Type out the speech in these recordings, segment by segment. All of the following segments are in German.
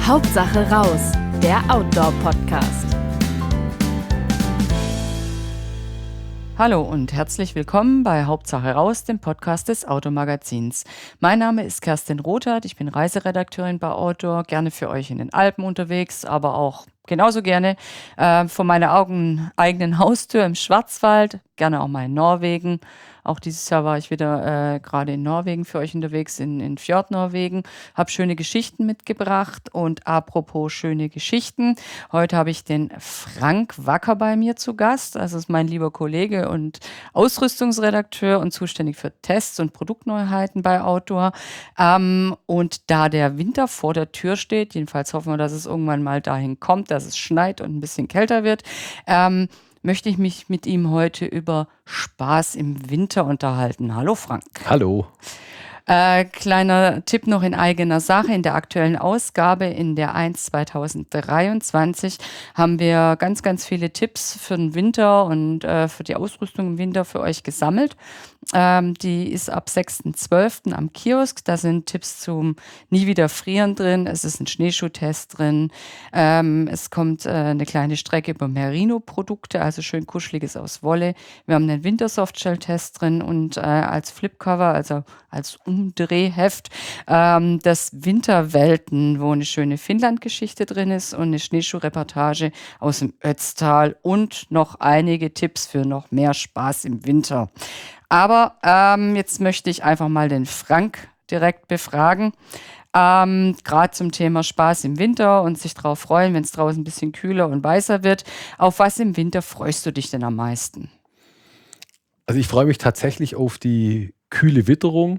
Hauptsache raus, der Outdoor-Podcast. Hallo und herzlich willkommen bei Hauptsache raus, dem Podcast des Automagazins. Mein Name ist Kerstin Rothart, ich bin Reiseredakteurin bei Outdoor, gerne für euch in den Alpen unterwegs, aber auch genauso gerne vor meiner eigenen Haustür im Schwarzwald, gerne auch mal in Norwegen. Auch dieses Jahr war ich wieder gerade in Norwegen für euch unterwegs, in Fjord-Norwegen, habe schöne Geschichten mitgebracht. Und apropos schöne Geschichten, heute habe ich den Frank Wacker bei mir zu Gast. Das ist mein lieber Kollege und Ausrüstungsredakteur und zuständig für Tests und Produktneuheiten bei Outdoor. Und da der Winter vor der Tür steht, jedenfalls hoffen wir, dass es irgendwann mal dahin kommt, dass es schneit und ein bisschen kälter wird, möchte ich mich mit ihm heute über Spaß im Winter unterhalten. Hallo Frank. Hallo. Kleiner Tipp noch in eigener Sache. In der aktuellen Ausgabe, in der 1 2023, haben wir ganz, ganz viele Tipps für den Winter und für die Ausrüstung im Winter für euch gesammelt. Die ist ab 6.12. am Kiosk. Da sind Tipps zum Nie wieder frieren drin. Es ist ein Schneeschuhtest drin. Es kommt eine kleine Strecke über Merino-Produkte, also schön kuscheliges aus Wolle. Wir haben einen Wintersoftshell-Test drin und als Flipcover, also als Umdrehheft, das Winterwelten, wo eine schöne Finnland-Geschichte drin ist und eine Schneeschuhreportage aus dem Ötztal und noch einige Tipps für noch mehr Spaß im Winter. Aber jetzt möchte ich einfach mal den Frank direkt befragen. Gerade zum Thema Spaß im Winter und sich drauf freuen, wenn es draußen ein bisschen kühler und weißer wird. Auf was im Winter freust du dich denn am meisten? Also ich freue mich tatsächlich auf die kühle Witterung.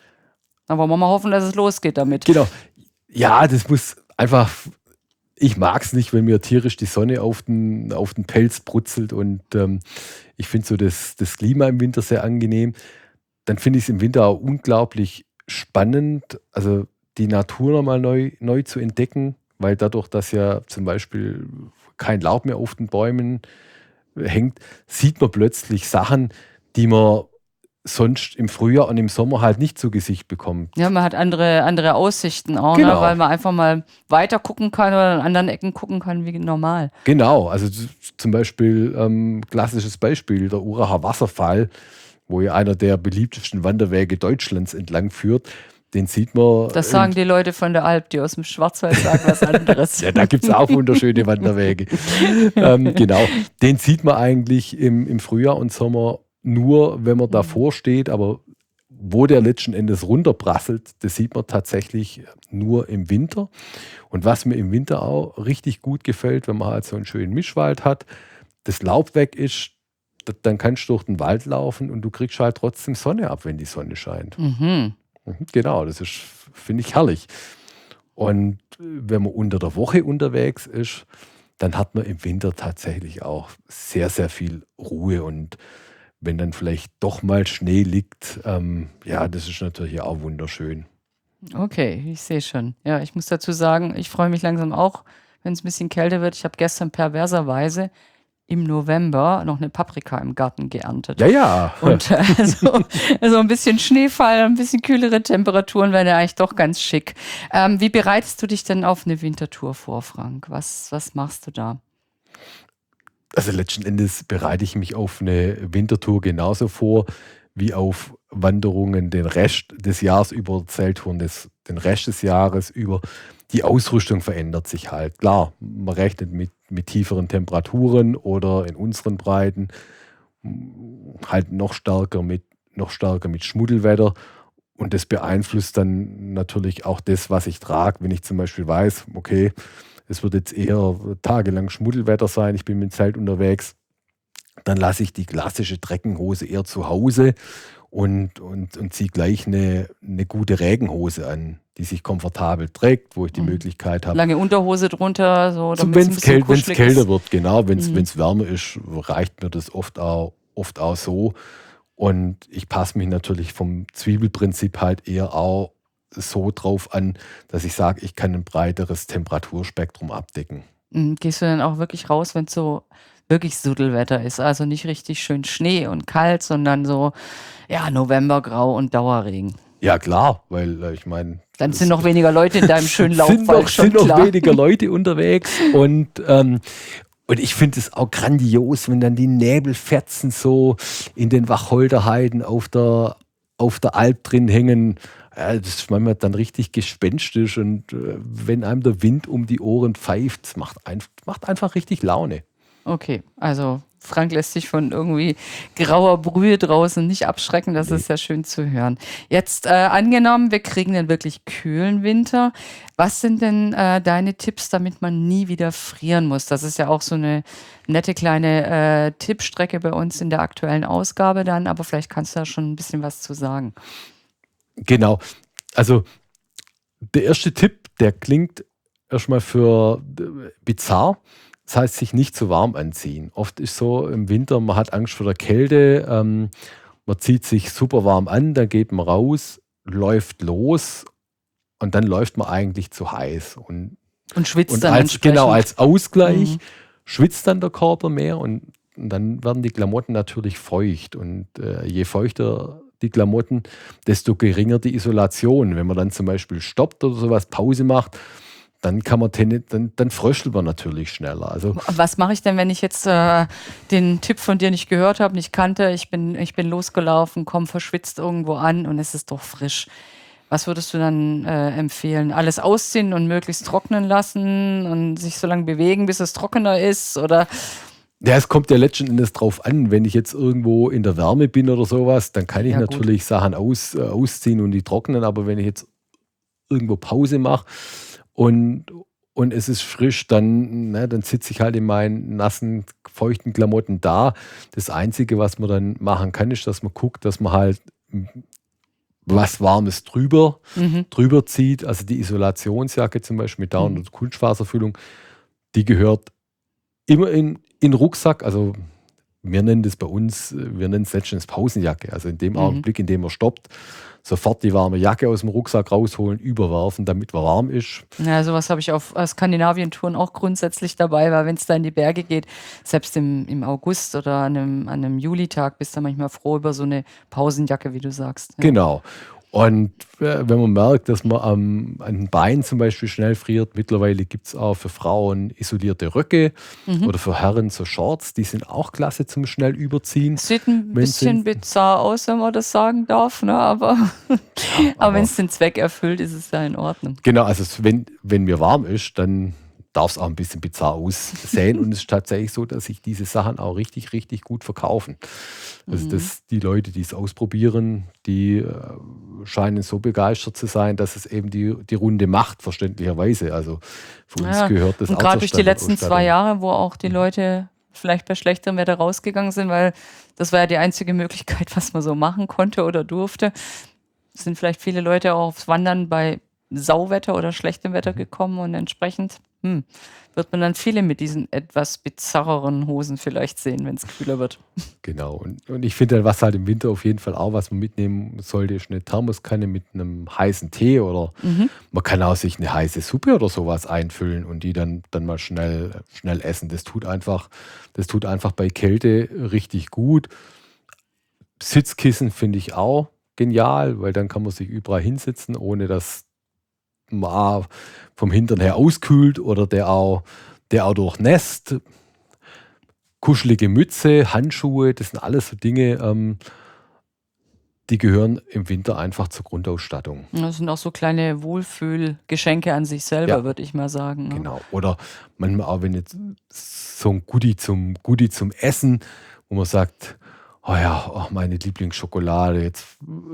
Da wollen wir mal hoffen, dass es losgeht damit. Genau. Ja, das muss einfach, ich mag es nicht, wenn mir tierisch die Sonne auf den Pelz brutzelt und ich finde so das Klima im Winter sehr angenehm. Dann finde ich es im Winter auch unglaublich spannend, also die Natur nochmal neu zu entdecken, weil dadurch, dass ja zum Beispiel kein Laub mehr auf den Bäumen hängt, sieht man plötzlich Sachen, die man sonst im Frühjahr und im Sommer halt nicht zu Gesicht bekommt. Ja, man hat andere Aussichten auch, Genau. ne? Weil man einfach mal weiter gucken kann oder an anderen Ecken gucken kann wie normal. Genau, also zum Beispiel klassisches Beispiel, der Uracher Wasserfall, wo ja einer der beliebtesten Wanderwege Deutschlands entlang führt. Den sieht man. Das sagen die Leute von der Alp, die aus dem Schwarzwald sagen was anderes. Ja, da gibt es auch wunderschöne Wanderwege. Genau, den sieht man eigentlich im Frühjahr und Sommer nur, wenn man davor steht, aber wo der letzten Endes runterprasselt, das sieht man tatsächlich nur im Winter. Und was mir im Winter auch richtig gut gefällt, wenn man halt so einen schönen Mischwald hat, das Laub weg ist, dann kannst du durch den Wald laufen und du kriegst halt trotzdem Sonne ab, wenn die Sonne scheint. Mhm. Genau, das ist, finde ich, herrlich. Und wenn man unter der Woche unterwegs ist, dann hat man im Winter tatsächlich auch sehr, sehr viel Ruhe. Und wenn dann vielleicht doch mal Schnee liegt, ja, das ist natürlich auch wunderschön. Okay, ich sehe schon. Ja, ich muss dazu sagen, ich freue mich langsam auch, wenn es ein bisschen kälter wird. Ich habe gestern perverserweise im November noch eine Paprika im Garten geerntet. Ja, ja. Und so ein bisschen Schneefall, ein bisschen kühlere Temperaturen wären ja eigentlich doch ganz schick. Wie bereitest du dich denn auf eine Wintertour vor, Frank? Was machst du da? Also letzten Endes bereite ich mich auf eine Wintertour genauso vor, wie auf Wanderungen den Rest des Jahres über, Zelttouren den Rest des Jahres über. Die Ausrüstung verändert sich halt. Klar, man rechnet mit tieferen Temperaturen oder in unseren Breiten halt noch stärker mit Schmuddelwetter. Und das beeinflusst dann natürlich auch das, was ich trage. Wenn ich zum Beispiel weiß, okay, es wird jetzt eher tagelang Schmuddelwetter sein, ich bin mit dem Zelt unterwegs, dann lasse ich die klassische Treckenhose eher zu Hause und ziehe gleich eine gute Regenhose an, die sich komfortabel trägt, wo ich die Möglichkeit habe. Lange Unterhose drunter, so Wenn es kälter wird, genau. Wenn es wärmer ist, reicht mir das oft auch so. Und ich passe mich natürlich vom Zwiebelprinzip halt eher auch so drauf an, dass ich sage, ich kann ein breiteres Temperaturspektrum abdecken. Gehst du dann auch wirklich raus, wenn es so wirklich Suddelwetter ist? Also nicht richtig schön Schnee und kalt, sondern so, ja, Novembergrau und Dauerregen. Ja, klar, weil ich meine. Dann sind noch weniger Leute in deinem schönen sind Laufwald, schon noch klar. weniger Leute unterwegs und ich finde es auch grandios, wenn dann die Nebelfetzen so in den Wacholderheiden auf der Alp drin hängen. Das ist manchmal dann richtig gespenstisch und wenn einem der Wind um die Ohren pfeift, es macht einfach richtig Laune. Okay, also Frank lässt sich von irgendwie grauer Brühe draußen nicht abschrecken. Das ist ja schön zu hören. Jetzt angenommen, wir kriegen einen wirklich kühlen Winter. Was sind denn deine Tipps, damit man nie wieder frieren muss? Das ist ja auch so eine nette kleine Tippstrecke bei uns in der aktuellen Ausgabe dann, aber vielleicht kannst du da schon ein bisschen was zu sagen. Genau. Also der erste Tipp, der klingt erstmal für bizarr. Das heißt, sich nicht zu warm anziehen. Oft ist so im Winter, man hat Angst vor der Kälte, man zieht sich super warm an, dann geht man raus, läuft los und dann läuft man eigentlich zu heiß. Und schwitzt dann entsprechend. Genau, als Ausgleich schwitzt dann der Körper mehr und dann werden die Klamotten natürlich feucht. Und je feuchter die Klamotten, desto geringer die Isolation. Wenn man dann zum Beispiel stoppt oder sowas, Pause macht, dann kann man dann fröstelt man natürlich schneller. Also was mache ich denn, wenn ich jetzt den Tipp von dir nicht gehört habe, nicht kannte? Ich bin losgelaufen, komme verschwitzt irgendwo an und es ist doch frisch. Was würdest du dann empfehlen? Alles ausziehen und möglichst trocknen lassen und sich so lange bewegen, bis es trockener ist? Oder? Ja, es kommt ja letzten Endes drauf an. Wenn ich jetzt irgendwo in der Wärme bin oder sowas, dann kann ich natürlich Sachen ausziehen und die trocknen. Aber wenn ich jetzt irgendwo Pause mache, und es ist frisch, dann sitze ich halt in meinen nassen, feuchten Klamotten da. Das Einzige, was man dann machen kann, ist, dass man guckt, dass man halt was Warmes drüber zieht. Also die Isolationsjacke zum Beispiel mit Down- und Kunstfaserfüllung, die gehört immer in den Rucksack. Also wir nennen das bei uns, wir nennen es letztens Pausenjacke. Also in dem Augenblick, in dem man stoppt, sofort die warme Jacke aus dem Rucksack rausholen, überwerfen, damit man warm ist. Ja, sowas habe ich auf Skandinavien-Touren auch grundsätzlich dabei, weil wenn es da in die Berge geht, selbst im August oder an einem Julitag, bist du manchmal froh über so eine Pausenjacke, wie du sagst. Ja. Genau. Und wenn man merkt, dass man an den Beinen zum Beispiel schnell friert, mittlerweile gibt es auch für Frauen isolierte Röcke oder für Herren so Shorts, die sind auch klasse zum schnell überziehen. Sieht ein bisschen bizarr aus, wenn man das sagen darf, ne? aber wenn es den Zweck erfüllt, ist es ja in Ordnung. Genau, also wenn mir warm ist, dann darf es auch ein bisschen bizarr aussehen und es ist tatsächlich so, dass sich diese Sachen auch richtig, richtig gut verkaufen. Also die Leute, die es ausprobieren, die scheinen so begeistert zu sein, dass es eben die Runde macht, verständlicherweise. Also für uns gehört das auch. Und gerade durch die letzten 2 Jahre, wo auch die Leute vielleicht bei schlechterem Wetter rausgegangen sind, weil das war ja die einzige Möglichkeit, was man so machen konnte oder durfte, sind vielleicht viele Leute auch aufs Wandern bei Sauwetter oder schlechtem Wetter gekommen und entsprechend wird man dann viele mit diesen etwas bizarreren Hosen vielleicht sehen, wenn es kühler wird. Genau. Und ich finde, was halt im Winter auf jeden Fall auch, was man mitnehmen sollte, ist eine Thermoskanne mit einem heißen Tee oder man kann auch sich eine heiße Suppe oder sowas einfüllen und die dann mal schnell essen. Das tut einfach bei Kälte richtig gut. Sitzkissen finde ich auch genial, weil dann kann man sich überall hinsetzen, ohne dass man vom Hintern her auskühlt oder der auch durchnässt. Kuschelige Mütze, Handschuhe, das sind alles so Dinge, die gehören im Winter einfach zur Grundausstattung. Das sind auch so kleine Wohlfühlgeschenke an sich selber, würde ich mal sagen. Ne? Genau. Oder manchmal auch, wenn jetzt so ein Goodie zum Essen, wo man sagt, oh ja, meine Lieblingsschokolade, jetzt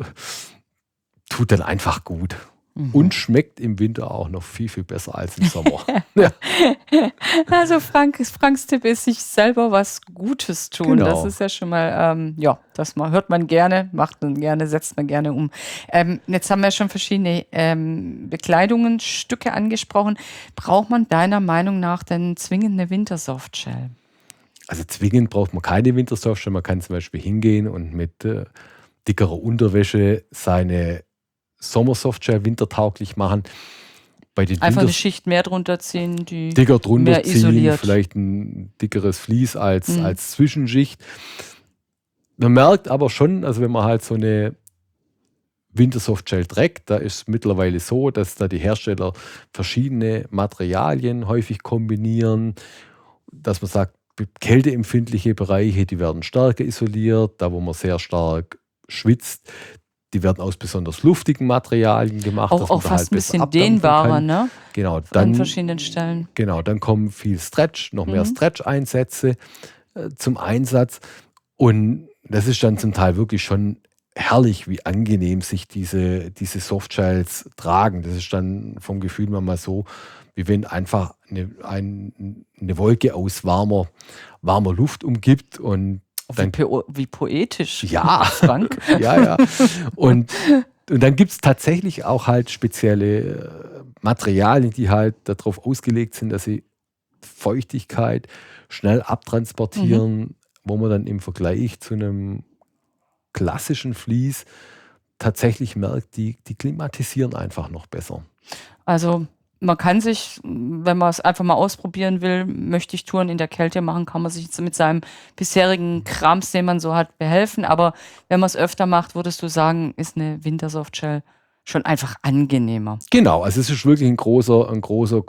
tut dann einfach gut. Und schmeckt im Winter auch noch viel, viel besser als im Sommer. Ja. Also Franks Tipp ist, sich selber was Gutes tun. Genau. Das ist ja schon mal, hört man gerne, macht man gerne, setzt man gerne um. Jetzt haben wir schon verschiedene Bekleidungen, Stücke angesprochen. Braucht man deiner Meinung nach denn zwingend eine Wintersoftshell? Also zwingend braucht man keine Wintersoftshell. Man kann zum Beispiel hingehen und mit dickerer Unterwäsche seine Sommersoftshell wintertauglich machen. Bei den einfach eine Schicht mehr drunter ziehen, die dicker drunter mehr ziehen, isoliert. vielleicht ein dickeres Vlies als Zwischenschicht. Man merkt aber schon, also wenn man halt so eine Wintersoftshell Track, da ist es mittlerweile so, dass da die Hersteller verschiedene Materialien häufig kombinieren, dass man sagt, kälteempfindliche Bereiche, die werden stärker isoliert, da wo man sehr stark schwitzt, die werden aus besonders luftigen Materialien gemacht. Auch fast ein bisschen dehnbarer, ne? Genau, an verschiedenen Stellen. Genau, dann kommen viel Stretch, noch mehr Stretch-Einsätze zum Einsatz. Und das ist dann zum Teil wirklich schon herrlich, wie angenehm sich diese Softshells tragen. Das ist dann vom Gefühl mal so, wie wenn einfach eine Wolke aus warmer Luft umgibt. Und dann, wie poetisch, ja, Frank. ja. Und dann gibt es tatsächlich auch halt spezielle Materialien, die halt darauf ausgelegt sind, dass sie Feuchtigkeit schnell abtransportieren, wo man dann im Vergleich zu einem klassischen Vlies tatsächlich merkt, die klimatisieren einfach noch besser. Also man kann sich, wenn man es einfach mal ausprobieren will, möchte ich Touren in der Kälte machen, kann man sich jetzt mit seinem bisherigen Krams, den man so hat, behelfen. Aber wenn man es öfter macht, würdest du sagen, ist eine Wintersoftshell schon einfach angenehmer. Genau, also es ist wirklich ein großer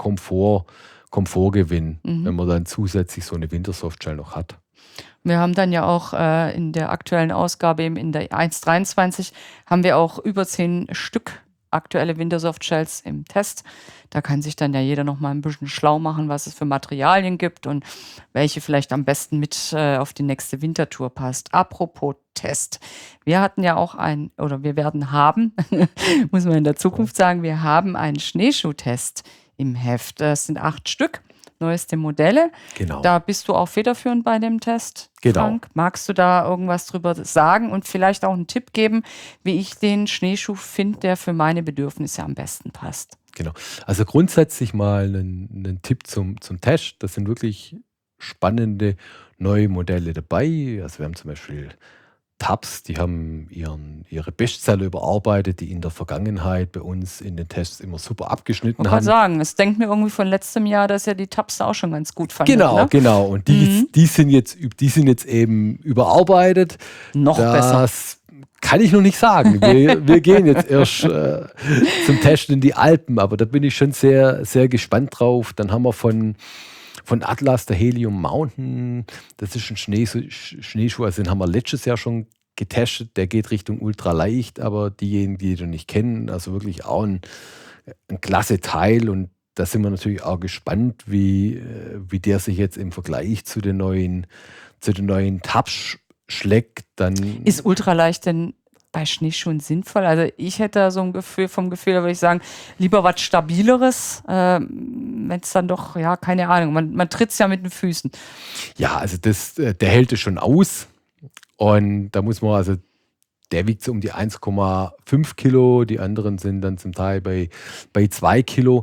Komfortgewinn, wenn man dann zusätzlich so eine Wintersoftshell noch hat. Wir haben dann ja auch in der aktuellen Ausgabe, eben in der 1.23, haben wir auch über 10 Stück aktuelle Wintersoft-Shells im Test. Da kann sich dann ja jeder noch mal ein bisschen schlau machen, was es für Materialien gibt und welche vielleicht am besten mit auf die nächste Wintertour passt. Apropos Test. Wir hatten ja auch wir werden haben, muss man in der Zukunft sagen, wir haben einen Schneeschuhtest im Heft. Das sind 8 Stück. Neueste Modelle. Genau. Da bist du auch federführend bei dem Test, genau. Frank. Magst du da irgendwas drüber sagen und vielleicht auch einen Tipp geben, wie ich den Schneeschuh finde, der für meine Bedürfnisse am besten passt? Genau. Also grundsätzlich mal einen Tipp zum Test. Das sind wirklich spannende neue Modelle dabei. Also wir haben zum Beispiel Tubbs, die haben ihre Bestseller überarbeitet, die in der Vergangenheit bei uns in den Tests immer super abgeschnitten haben. Ich kann sagen, es denkt mir irgendwie von letztem Jahr, dass ja die Tubbs auch schon ganz gut fanden. Genau. Und die sind jetzt eben überarbeitet. Noch besser. Das kann ich noch nicht sagen. Wir gehen jetzt erst zum Testen in die Alpen, aber da bin ich schon sehr, sehr gespannt drauf. Dann haben wir von Atlas, der Helium Mountain, das ist ein Schneeschuh, also den haben wir letztes Jahr schon getestet, der geht Richtung ultraleicht, aber diejenigen, die den nicht kennen, also wirklich auch ein klasse Teil und da sind wir natürlich auch gespannt, wie der sich jetzt im Vergleich zu den neuen Tubbs schlägt. Dann ist ultraleicht denn bei Schneeschuhen sinnvoll? Also ich hätte da so ein Gefühl, da würde ich sagen, lieber was Stabileres, wenn es dann doch, ja, keine Ahnung, man tritt es ja mit den Füßen. Ja, also der hält es schon aus und da muss man, also der wiegt so um die 1,5 Kilo, die anderen sind dann zum Teil bei 2 Kilo.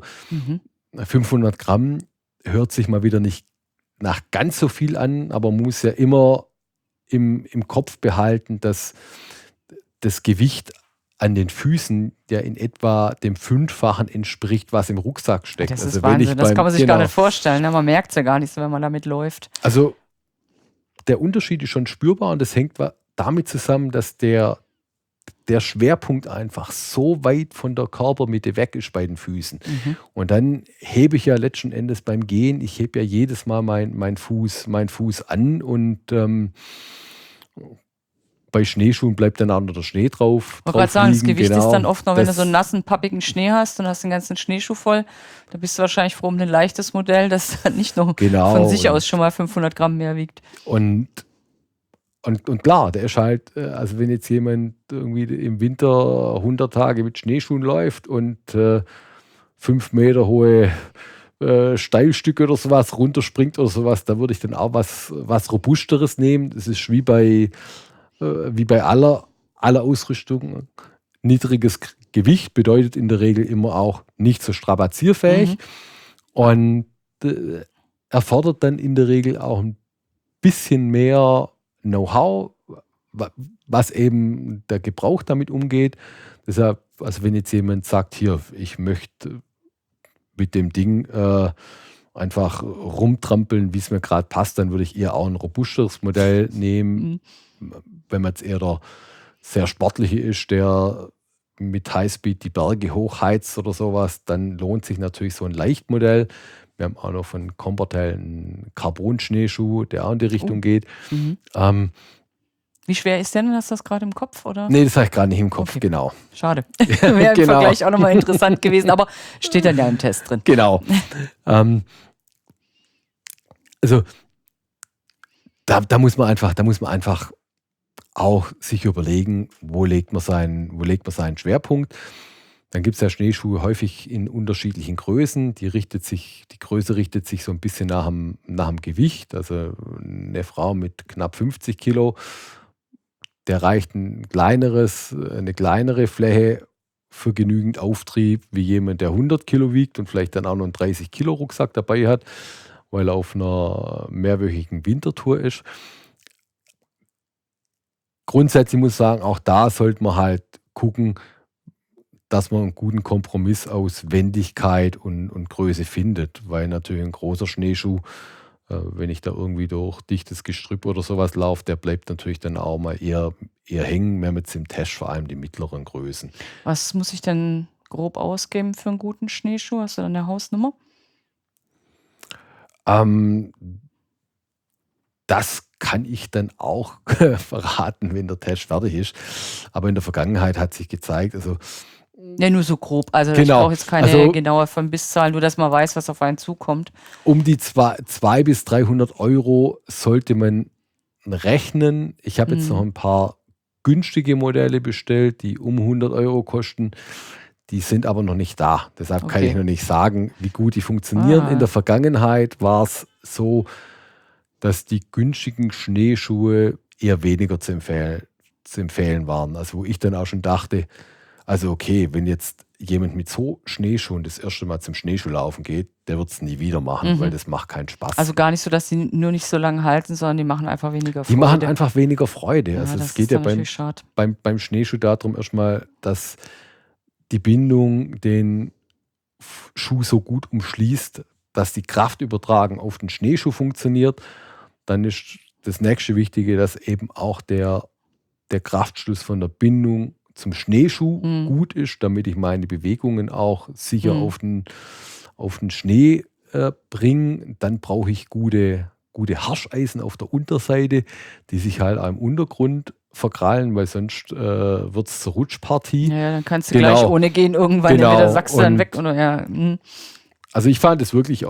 500 Gramm hört sich mal wieder nicht nach ganz so viel an, aber man muss ja immer im Kopf behalten, dass das Gewicht an den Füßen ja in etwa dem 5-fachen entspricht, was im Rucksack steckt. Das ist Wahnsinn, das kann man sich gar nicht vorstellen. Ne? Man merkt es ja gar nicht so, wenn man damit läuft. Also der Unterschied ist schon spürbar und das hängt damit zusammen, dass der Schwerpunkt einfach so weit von der Körpermitte weg ist bei den Füßen. Und dann hebe ich ja letzten Endes beim Gehen, ich hebe ja jedes Mal mein Fuß an und bei Schneeschuhen bleibt dann auch noch der Schnee drauf. Ich wollte gerade sagen, das Gewicht ist dann oft noch, wenn du so einen nassen, pappigen Schnee hast und hast den ganzen Schneeschuh voll, da bist du wahrscheinlich froh um ein leichtes Modell, das dann nicht noch von sich aus schon mal 500 Gramm mehr wiegt. Und klar, der ist halt, also wenn jetzt jemand irgendwie im Winter 100 Tage mit Schneeschuhen läuft und 5 Meter hohe Steilstücke oder sowas runterspringt oder sowas, da würde ich dann auch was Robusteres nehmen. Das ist wie bei aller Ausrüstung. Niedriges Gewicht bedeutet in der Regel immer auch nicht so strapazierfähig und erfordert dann in der Regel auch ein bisschen mehr Know-how, was eben der Gebrauch damit umgeht. Deshalb, also wenn jetzt jemand sagt, hier, ich möchte mit dem Ding einfach rumtrampeln, wie es mir gerade passt, dann würde ich eher auch ein robusteres Modell nehmen. Wenn man jetzt eher der sehr sportliche ist, der mit Highspeed die Berge hochheizt oder sowas, dann lohnt sich natürlich so ein Leichtmodell. Wir haben auch noch von Comfortel einen Carbon-Schneeschuh, der auch in die Richtung geht. Wie schwer ist der denn? Hast du das gerade im Kopf? Oder? Nee, das habe ich gerade nicht im Kopf, okay. Genau. Schade. Wäre im Vergleich auch nochmal interessant gewesen, aber steht dann ja im Test drin. Genau. Also da muss man einfach auch sich überlegen, wo legt man seinen Schwerpunkt. Dann gibt es ja Schneeschuhe häufig in unterschiedlichen Größen. Die Größe richtet sich so ein bisschen nach dem Gewicht. Also eine Frau mit knapp 50 Kilo, der reicht eine kleinere Fläche für genügend Auftrieb wie jemand, der 100 Kilo wiegt und vielleicht dann auch noch einen 30 Kilo Rucksack dabei hat, weil er auf einer mehrwöchigen Wintertour ist. Grundsätzlich muss ich sagen, auch da sollte man halt gucken, dass man einen guten Kompromiss aus Wendigkeit und Größe findet, weil natürlich ein großer Schneeschuh, wenn ich da irgendwie durch dichtes Gestrüpp oder sowas laufe, der bleibt natürlich dann auch mal eher hängen. Wir haben jetzt im Test vor allem die mittleren Größen. Was muss ich denn grob ausgeben für einen guten Schneeschuh? Hast du da eine Hausnummer? Das kann ich dann auch verraten, wenn der Test fertig ist. Aber in der Vergangenheit hat sich gezeigt, also ja, nur so grob. Also genau. Ich brauche jetzt keine genaue Verbisszahlen, nur dass man weiß, was auf einen zukommt. Um die 200 bis 300 Euro sollte man rechnen. Ich habe jetzt noch ein paar günstige Modelle bestellt, die um 100 Euro kosten. Die sind aber noch nicht da. Deshalb kann ich noch nicht sagen, wie gut die funktionieren. In der Vergangenheit war es so, dass die günstigen Schneeschuhe eher weniger zu empfehlen waren. Also wo ich dann auch schon dachte, also okay, wenn jetzt jemand mit so Schneeschuhen das erste Mal zum Schneeschuhlaufen geht, der wird es nie wieder machen, weil das macht keinen Spaß. Also gar nicht so, dass die nur nicht so lange halten, sondern die machen einfach weniger Freude. Die machen einfach weniger Freude. Ja, also das es geht ja beim Schneeschuh darum erstmal, dass die Bindung den Schuh so gut umschließt, dass die Kraftübertragung auf den Schneeschuh funktioniert. Dann ist das nächste Wichtige, dass eben auch der Kraftschluss von der Bindung zum Schneeschuh gut ist, damit ich meine Bewegungen auch sicher auf den Schnee bringe. Dann brauche ich gute Harscheisen auf der Unterseite, die sich halt auch im Untergrund verkrallen, weil sonst wird es zur Rutschpartie. Ja, dann kannst du gleich ohne gehen irgendwann entweder sackst du dann weg oder Also ich fand es wirklich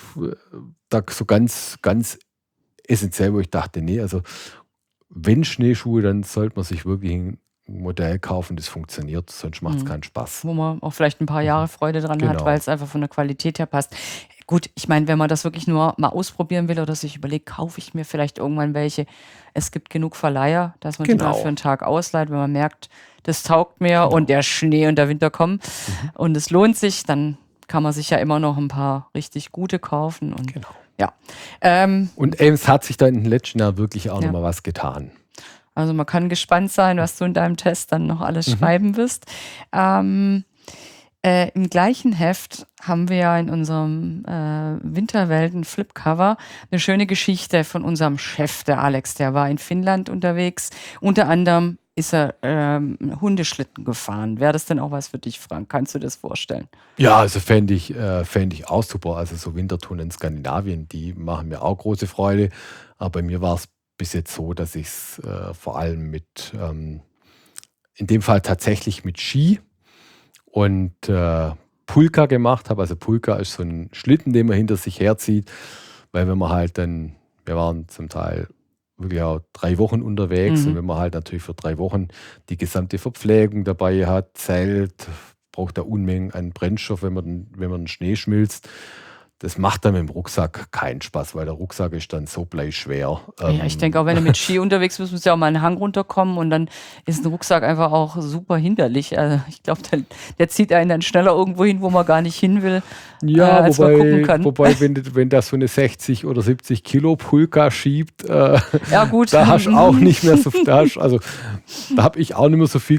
da so ganz, ganz essentiell, wo ich dachte, nee, also wenn Schneeschuhe, dann sollte man sich wirklich ein Modell kaufen, das funktioniert, sonst macht es keinen Spaß. Wo man auch vielleicht ein paar Jahre Freude dran hat, weil es einfach von der Qualität her passt. Gut, ich meine, wenn man das wirklich nur mal ausprobieren will oder sich überlegt, kaufe ich mir vielleicht irgendwann welche. Es gibt genug Verleiher, dass man die mal für einen Tag ausleiht, wenn man merkt, das taugt mir und der Schnee und der Winter kommen und es lohnt sich, dann kann man sich ja immer noch ein paar richtig gute kaufen. Und ja. Und es hat sich da in den letzten Jahren wirklich auch nochmal was getan. Also man kann gespannt sein, was du in deinem Test dann noch alles schreiben wirst. Im gleichen Heft haben wir ja in unserem Winterwelten-Flipcover eine schöne Geschichte von unserem Chef, der Alex. Der war in Finnland unterwegs. Unter anderem ist er Hundeschlitten gefahren. Wäre das denn auch was für dich, Frank? Kannst du das vorstellen? Ja, also fände ich auch super. Also so Wintertouren in Skandinavien, die machen mir auch große Freude. Aber bei mir war es bis jetzt so, dass ich es vor allem in dem Fall tatsächlich mit Ski und Pulka gemacht habe. Also Pulka ist so ein Schlitten, den man hinter sich herzieht, weil wenn man halt dann, wir waren zum Teil wirklich auch 3 Wochen unterwegs und wenn man halt natürlich für 3 Wochen die gesamte Verpflegung dabei hat, Zelt, braucht da Unmengen an Brennstoff, wenn man den Schnee schmilzt. Das macht dann mit dem Rucksack keinen Spaß, weil der Rucksack ist dann so bleischwer. Ja, ich denke auch, wenn du mit Ski unterwegs bist, musst du ja auch mal einen Hang runterkommen und dann ist ein Rucksack einfach auch super hinderlich. Also ich glaube, der zieht einen dann schneller irgendwo hin, wo man gar nicht hin will, als man gucken kann. Wobei, wenn das so eine 60 oder 70 Kilo Pulka schiebt, ja, gut. Da hast du auch nicht mehr so viel, da habe ich auch nicht mehr so viel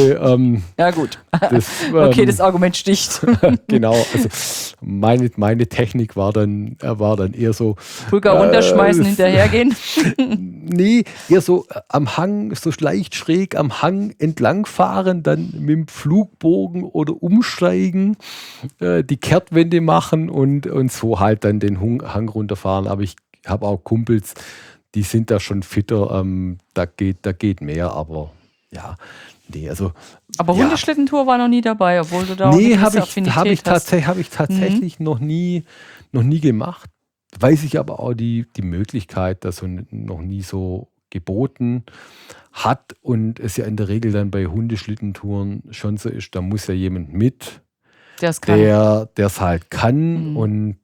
Kontrolle. Ja gut, okay, das Argument sticht. Genau, also meine Technik war dann eher so. Pulver runterschmeißen, hinterhergehen. Nee, eher so am Hang, so leicht schräg am Hang entlangfahren, dann mit dem Flugbogen oder umsteigen, die Kehrtwende machen und so halt dann den Hang runterfahren. Aber ich habe auch Kumpels, die sind da schon fitter, da geht mehr, aber ja, nee, also. Aber ja. Hundeschlittentour war noch nie dabei, obwohl du da auch Nee, eine habe gewisse ich Affinität hast. tatsächlich noch nie gemacht. Weiß ich aber auch die Möglichkeit, dass so noch nie so geboten hat und es ja in der Regel dann bei Hundeschlittentouren schon so ist, da muss ja jemand mit, Der es halt kann. Und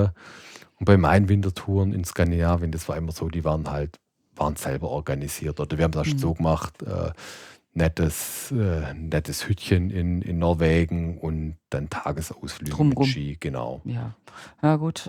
bei meinen Wintertouren in Skandinavien, das war immer so, die waren selber organisiert oder wir haben das so gemacht, nettes Hütchen in Norwegen und dann Tagesausflüge mit Ski, genau. Ja gut,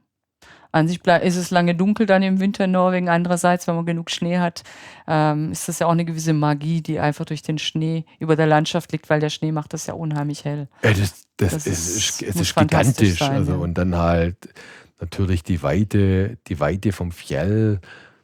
an sich ist es lange dunkel dann im Winter in Norwegen. Andererseits, wenn man genug Schnee hat, ist das ja auch eine gewisse Magie, die einfach durch den Schnee über der Landschaft liegt, weil der Schnee macht das ja unheimlich hell. Ja, es ist gigantisch. Sein, also, ja. Und dann halt natürlich die Weite vom Fjell.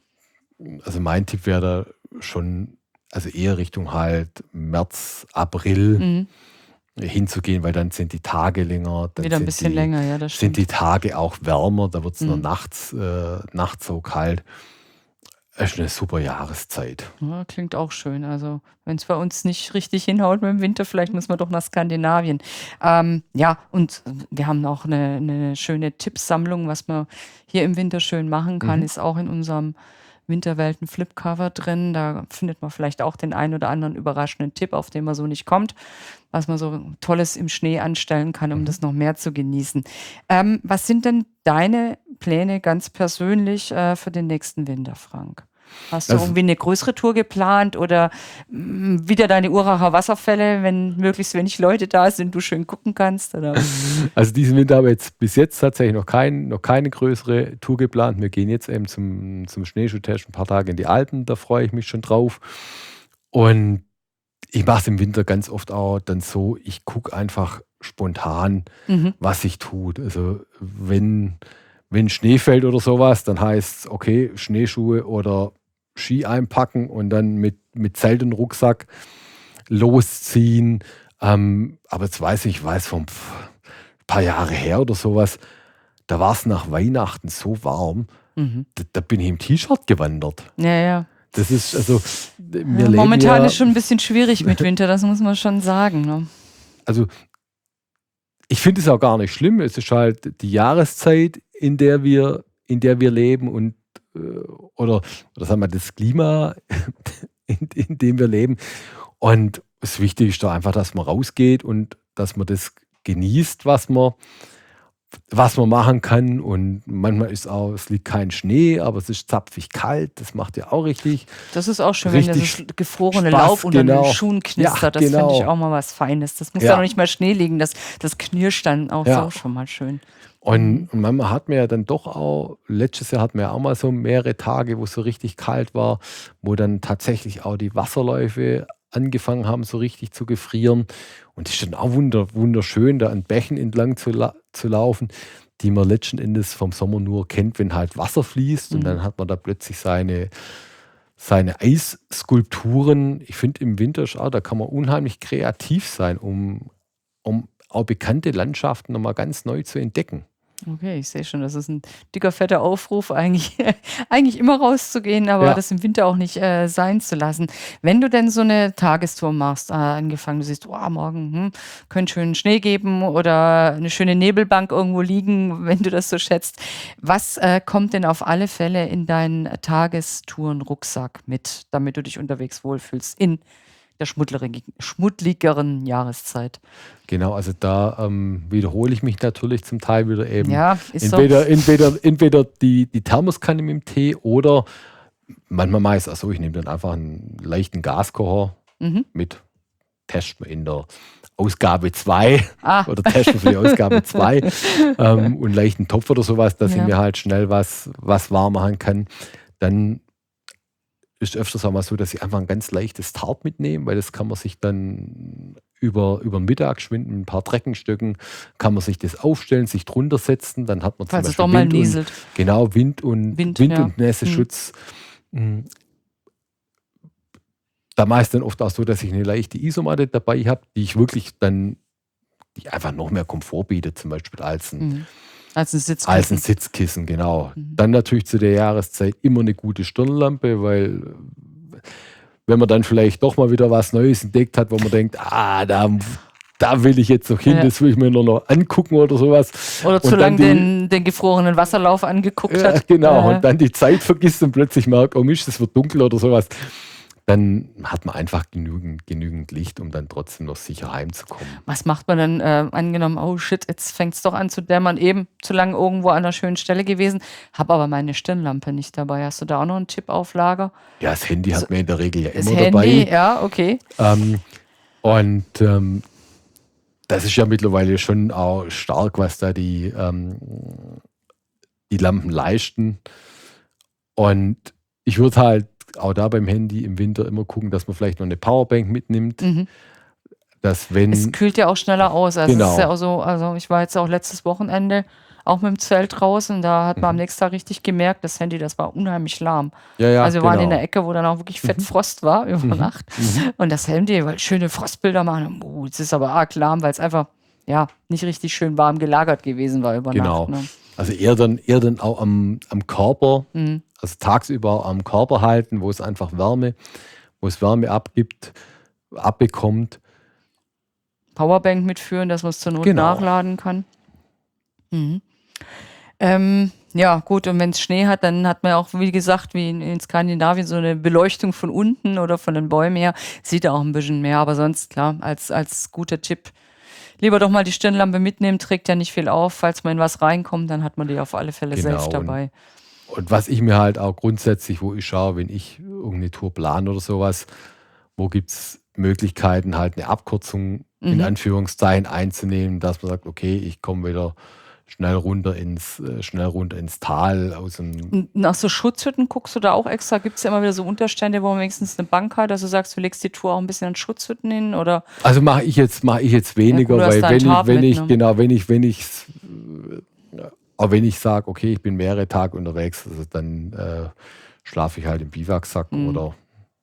Also mein Tipp wäre da schon, also eher Richtung halt März, April hinzugehen, weil dann sind die Tage länger. Dann wieder ein bisschen länger, ja, das stimmt. Sind die Tage auch wärmer, da wird es nur nachts so kalt. Das ist eine super Jahreszeit. Ja, klingt auch schön. Also wenn es bei uns nicht richtig hinhaut mit dem Winter, vielleicht muss man doch nach Skandinavien. Ja, und wir haben auch eine schöne Tippsammlung, was man hier im Winter schön machen kann, ist auch in unserem Winterwelten-Flipcover drin. Da findet man vielleicht auch den einen oder anderen überraschenden Tipp, auf den man so nicht kommt, was man so Tolles im Schnee anstellen kann, um das noch mehr zu genießen. Was sind denn deine Pläne ganz persönlich für den nächsten Winter, Frank? Hast du irgendwie eine größere Tour geplant oder wieder deine Uracher Wasserfälle, wenn möglichst wenig Leute da sind, du schön gucken kannst? Oder? Also diesen Winter habe ich jetzt bis jetzt tatsächlich noch keine größere Tour geplant. Wir gehen jetzt eben zum Schneeschuhtest ein paar Tage in die Alpen, da freue ich mich schon drauf. Und ich mache es im Winter ganz oft auch dann so, ich gucke einfach spontan, was sich tut. Also wenn Schnee fällt oder sowas, dann heißt es, okay, Schneeschuhe oder Ski einpacken und dann mit Zelt und Rucksack losziehen. Aber jetzt weiß ich von ein paar Jahre her oder sowas, da war es nach Weihnachten so warm, da bin ich im T-Shirt gewandert. Ja. Das ist, also, momentan ist schon ein bisschen schwierig mit Winter, das muss man schon sagen. Ne? Also, ich finde es auch gar nicht schlimm. Es ist halt die Jahreszeit, in der wir leben und oder sagen wir das Klima, in dem wir leben. Und das Wichtige ist doch einfach, dass man rausgeht und dass man das genießt, was man machen kann. Und manchmal ist auch, es liegt kein Schnee, aber es ist zapfig kalt. Das macht ja auch richtig. Das ist auch schön, wenn das gefrorene Laub unter den Schuhen knistert. Das finde ich auch mal was Feines. Das muss ja noch nicht mal Schnee liegen. Das knirscht dann auch so schon mal schön. Und manchmal hat man ja dann doch auch, letztes Jahr hatten wir ja auch mal so mehrere Tage, wo es so richtig kalt war, wo dann tatsächlich auch die Wasserläufe angefangen haben, so richtig zu gefrieren. Und es ist dann auch wunderschön, da an Bächen entlang zu laufen, die man letzten Endes vom Sommer nur kennt, wenn halt Wasser fließt. Und dann hat man da plötzlich seine Eisskulpturen. Ich finde, im Winter da kann man unheimlich kreativ sein, um auch bekannte Landschaften nochmal ganz neu zu entdecken. Okay, ich sehe schon, das ist ein dicker, fetter Aufruf, eigentlich immer rauszugehen, aber das im Winter auch nicht sein zu lassen. Wenn du denn so eine Tagestour machst, angefangen, du siehst, morgen könnte schön Schnee geben oder eine schöne Nebelbank irgendwo liegen, wenn du das so schätzt. Was kommt denn auf alle Fälle in deinen Tagestouren-Rucksack mit, damit du dich unterwegs wohlfühlst in der schmuddligeren Jahreszeit? Genau, also da wiederhole ich mich natürlich zum Teil wieder eben. Ja, ist entweder die Thermoskanne mit dem Tee oder manchmal meist, ich nehme dann einfach einen leichten Gaskocher mit, testen wir in der Ausgabe 2 oder testen für die Ausgabe 2 und einen leichten Topf oder sowas, dass ich mir halt schnell was warm machen kann. Dann ist öfters auch mal so, dass ich einfach ein ganz leichtes Tarp mitnehme, weil das kann man sich dann über den Mittagsschwind mit ein paar Treckenstöcken kann man sich das aufstellen, sich drunter setzen, dann hat man Falls es zum doch Beispiel mal nieselt. Genau, Wind und Nässeschutz. Da mache ich es dann oft auch so, dass ich eine leichte Isomatte dabei habe, die einfach noch mehr Komfort bietet, zum Beispiel als ein Sitzkissen, genau. Dann natürlich zu der Jahreszeit immer eine gute Stirnlampe, weil wenn man dann vielleicht doch mal wieder was Neues entdeckt hat, wo man denkt, da will ich jetzt noch hin, das will ich mir nur noch angucken oder sowas. Oder zu lange den gefrorenen Wasserlauf angeguckt hat. Genau, und dann die Zeit vergisst und plötzlich merkt, oh Mist, es wird dunkel oder sowas. Dann hat man einfach genügend Licht, um dann trotzdem noch sicher heimzukommen. Was macht man dann, angenommen, oh shit, jetzt fängt es doch an zu dämmern, eben zu lange irgendwo an einer schönen Stelle gewesen, habe aber meine Stirnlampe nicht dabei. Hast du da auch noch einen Tipp auf Lager? Ja, das Handy hat man in der Regel ja immer Handy, dabei. Ja, okay. Das ist ja mittlerweile schon auch stark, was da die Lampen leisten. Und ich würde halt auch da beim Handy im Winter immer gucken, dass man vielleicht noch eine Powerbank mitnimmt. Es kühlt ja auch schneller aus. Also genau. Es ist ja auch so, also ich war jetzt auch letztes Wochenende auch mit dem Zelt draußen und da hat man am nächsten Tag richtig gemerkt, das Handy, das war unheimlich lahm. Also wir waren in der Ecke, wo dann auch wirklich Fettfrost war über Nacht. Und das Handy, weil schöne Frostbilder machen, es ist aber arg lahm, weil es einfach nicht richtig schön warm gelagert gewesen war über Nacht. Ne? Also eher dann auch am Körper, also tagsüber am Körper halten, wo es Wärme abbekommt. Powerbank mitführen, dass man es zur Not nachladen kann. Ja, gut, und wenn es Schnee hat, dann hat man auch, wie gesagt, wie in Skandinavien, so eine Beleuchtung von unten oder von den Bäumen her. Sieht auch ein bisschen mehr, aber sonst, klar, als guter Tipp, lieber doch mal die Stirnlampe mitnehmen, trägt ja nicht viel auf. Falls man in was reinkommt, dann hat man die auf alle Fälle safe dabei. Und was ich mir halt auch grundsätzlich, wo ich schaue, wenn ich irgendeine Tour plane oder sowas, wo gibt es Möglichkeiten, halt eine Abkürzung in Anführungszeichen einzunehmen, dass man sagt, okay, ich komme wieder schnell runter ins Tal. Nach so Schutzhütten guckst du da auch extra? Gibt es ja immer wieder so Unterstände, wo man wenigstens eine Bank hat, dass du sagst, du legst die Tour auch ein bisschen an Schutzhütten hin? Oder? Also mache ich jetzt weniger, weil wenn ich sage, okay, ich bin mehrere Tage unterwegs, also dann schlafe ich halt im Biwaksack oder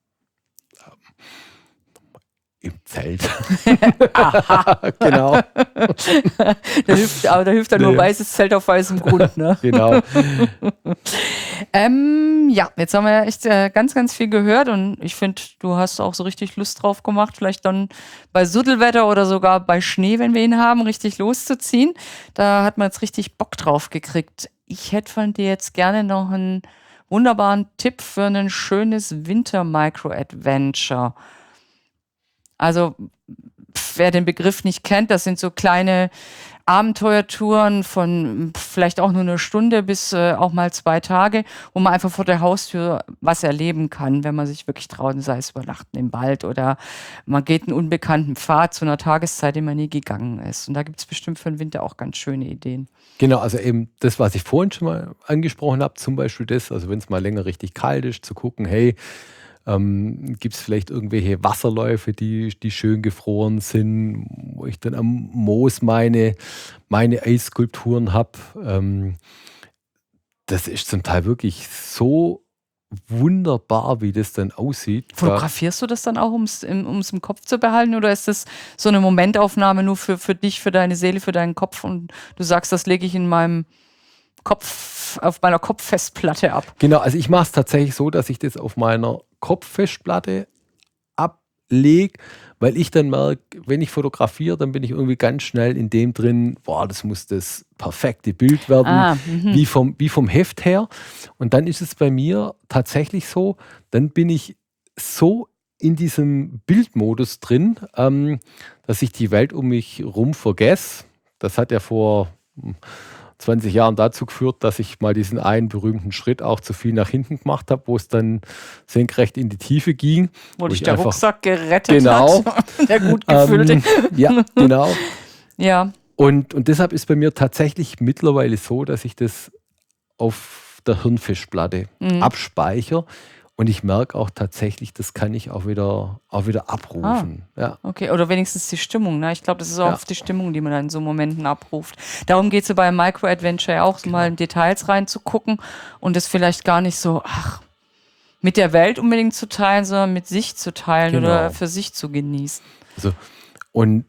im Zelt. Genau. Da hilft dann nur weißes Zelt auf weißem Grund. Ne? Genau. Jetzt haben wir ja echt ganz, ganz viel gehört und ich finde, du hast auch so richtig Lust drauf gemacht, vielleicht dann bei Suddelwetter oder sogar bei Schnee, wenn wir ihn haben, richtig loszuziehen. Da hat man jetzt richtig Bock drauf gekriegt. Ich hätte von dir jetzt gerne noch einen wunderbaren Tipp für ein schönes Winter-Micro-Adventure. Also, wer den Begriff nicht kennt, das sind so kleine Abenteuertouren von vielleicht auch nur eine Stunde bis auch mal 2 Tage, wo man einfach vor der Haustür was erleben kann, wenn man sich wirklich traut, sei es übernachten im Wald oder man geht einen unbekannten Pfad zu einer Tageszeit, die man nie gegangen ist. Und da gibt es bestimmt für den Winter auch ganz schöne Ideen. Genau, also eben das, was ich vorhin schon mal angesprochen habe, zum Beispiel das, also wenn es mal länger richtig kalt ist, zu gucken, hey, gibt es vielleicht irgendwelche Wasserläufe, die schön gefroren sind, wo ich dann am Moos meine Eisskulpturen habe. Das ist zum Teil wirklich so wunderbar, wie das dann aussieht. Fotografierst du das dann auch, um es im Kopf zu behalten, oder ist das so eine Momentaufnahme nur für dich, für deine Seele, für deinen Kopf und du sagst, das lege ich in meinem Kopf, auf meiner Kopffestplatte ab? Genau, also ich mache es tatsächlich so, dass ich das auf meiner Kopffestplatte ablege, weil ich dann merke, wenn ich fotografiere, dann bin ich irgendwie ganz schnell in dem drin, boah, das muss das perfekte Bild werden, wie vom Heft her. Und dann ist es bei mir tatsächlich so, dann bin ich so in diesem Bildmodus drin, dass ich die Welt um mich rum vergesse. Das hat ja vor 20 Jahren dazu geführt, dass ich mal diesen einen berühmten Schritt auch zu viel nach hinten gemacht habe, wo es dann senkrecht in die Tiefe ging. Wo dich der Rucksack gerettet hat. Der gut gefüllte. Ja, genau. Ja. Und deshalb ist bei mir tatsächlich mittlerweile so, dass ich das auf der Hirnfestplatte abspeichere. Und ich merke auch tatsächlich, das kann ich auch wieder abrufen. Ja. Okay, oder wenigstens die Stimmung. Ne? Ich glaube, das ist auch Ja. oft die Stimmung, die man dann in so Momenten abruft. Darum geht es so bei Micro-Adventure ja auch, so mal in Details reinzugucken und es vielleicht gar nicht so, mit der Welt unbedingt zu teilen, sondern mit sich zu teilen oder für sich zu genießen. Also, und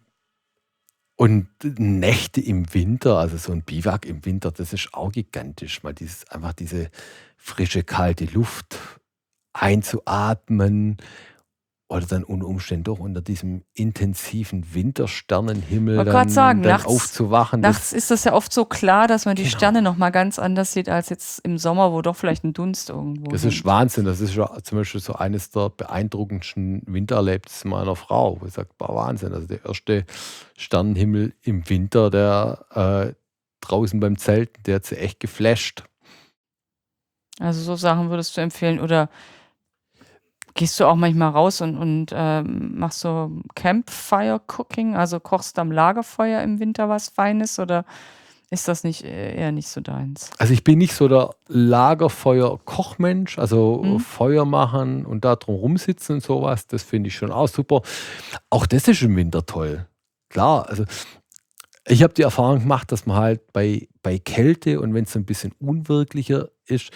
Nächte im Winter, also so ein Biwak im Winter, das ist auch gigantisch. Mal einfach diese frische, kalte Luft einzuatmen oder dann unter Umständen doch unter diesem intensiven Wintersternenhimmel wollte gerade sagen, dann aufzuwachen. Nachts ist das ja oft so klar, dass man die Sterne nochmal ganz anders sieht als jetzt im Sommer, wo doch vielleicht ein Dunst irgendwo Das hängt. ist Wahnsinn. Das ist ja zum Beispiel so eines der beeindruckendsten Wintererlebnisse meiner Frau. Wo ich sage, Wahnsinn. Also der erste Sternenhimmel im Winter, der draußen beim Zelten, der hat sie echt geflasht. Also so Sachen würdest du empfehlen oder gehst du auch manchmal raus und machst so Campfire-Cooking, also kochst am Lagerfeuer im Winter was Feines oder ist das eher nicht so deins? Also ich bin nicht so der Lagerfeuer-Kochmensch, also Feuer machen und da drum rumsitzen und sowas, das finde ich schon auch super. Auch das ist im Winter toll. Klar, also ich habe die Erfahrung gemacht, dass man halt bei Kälte und wenn es so ein bisschen unwirklicher ist,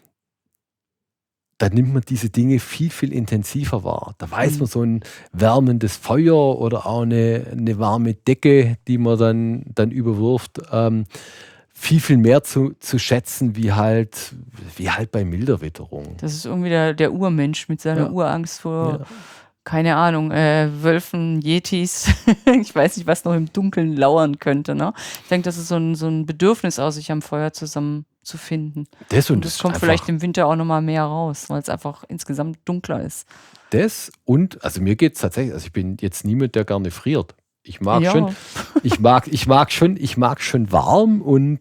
da nimmt man diese Dinge viel, viel intensiver wahr. Da weiß man so ein wärmendes Feuer oder auch eine warme Decke, die man dann überwirft, viel, viel mehr zu schätzen, wie halt bei milder Witterung. Das ist irgendwie der Urmensch mit seiner Urangst vor, keine Ahnung, Wölfen, Yetis. Ich weiß nicht, was noch im Dunkeln lauern könnte. Ne? Ich denke, das ist so ein Bedürfnis aus, sich am Feuer zusammen zu finden. Das kommt vielleicht im Winter auch nochmal mehr raus, weil es einfach insgesamt dunkler ist. Das und, also mir geht es tatsächlich, also ich bin jetzt niemand, der gerne friert. Ich mag schon warm und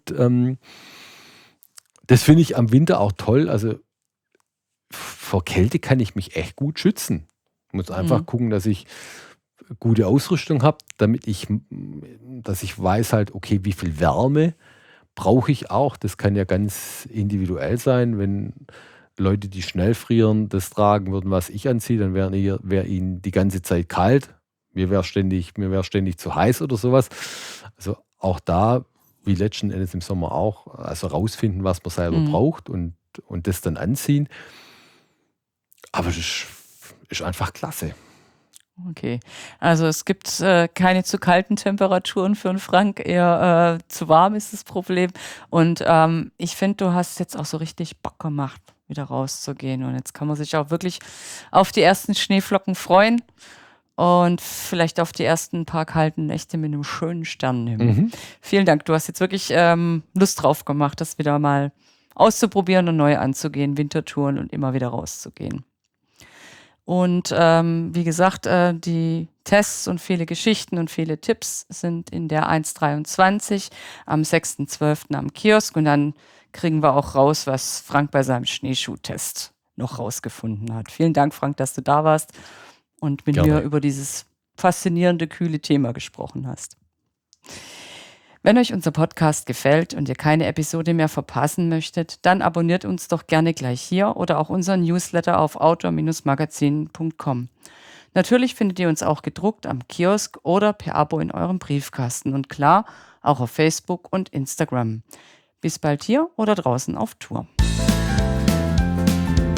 das finde ich am Winter auch toll. Also vor Kälte kann ich mich echt gut schützen. Ich muss einfach gucken, dass ich gute Ausrüstung habe, dass ich weiß halt, okay, wie viel Wärme brauche ich auch. Das kann ja ganz individuell sein. Wenn Leute, die schnell frieren, das tragen würden, was ich anziehe, dann wäre ihnen die ganze Zeit kalt. Mir wäre ständig zu heiß oder sowas. Also auch da, wie letzten Endes im Sommer auch, also rausfinden, was man selber braucht und das dann anziehen. Aber das ist einfach klasse. Okay, also es gibt keine zu kalten Temperaturen für einen Frank, eher zu warm ist das Problem. Und ich finde, du hast jetzt auch so richtig Bock gemacht, wieder rauszugehen. Und jetzt kann man sich auch wirklich auf die ersten Schneeflocken freuen und vielleicht auf die ersten paar kalten Nächte mit einem schönen Sternenhimmel. Vielen Dank, du hast jetzt wirklich Lust drauf gemacht, das wieder mal auszuprobieren und neu anzugehen, Wintertouren und immer wieder rauszugehen. Und wie gesagt, die Tests und viele Geschichten und viele Tipps sind in der 1.23 am 6.12. am Kiosk. Und dann kriegen wir auch raus, was Frank bei seinem Schneeschuhtest noch rausgefunden hat. Vielen Dank, Frank, dass du da warst und mit mir über dieses faszinierende, kühle Thema gesprochen hast. Wenn euch unser Podcast gefällt und ihr keine Episode mehr verpassen möchtet, dann abonniert uns doch gerne gleich hier oder auch unseren Newsletter auf outdoor-magazin.com. Natürlich findet ihr uns auch gedruckt am Kiosk oder per Abo in eurem Briefkasten und klar, auch auf Facebook und Instagram. Bis bald hier oder draußen auf Tour.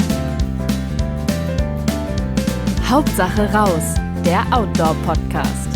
Hauptsache raus, der Outdoor-Podcast.